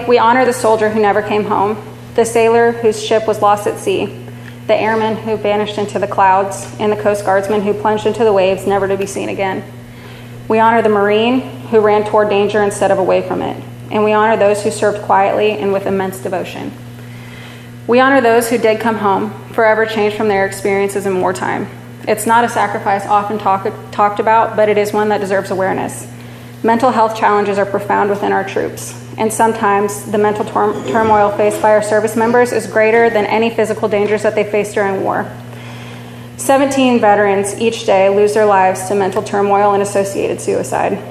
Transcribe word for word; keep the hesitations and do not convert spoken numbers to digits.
Finally, we honor the soldier who never came home, the sailor whose ship was lost at sea, the airman who vanished into the clouds, and the Coast Guardsman who plunged into the waves never to be seen again. We honor the Marine who ran toward danger instead of away from it, and we honor those who served quietly and with immense devotion. We honor those who did come home, forever changed from their experiences in wartime. It's not a sacrifice often talk, talked about, but it is one that deserves awareness. Mental health challenges are profound within our troops, and sometimes the mental tor- turmoil faced by our service members is greater than any physical dangers that they face during war. seventeen veterans each day lose their lives to mental turmoil and associated suicide.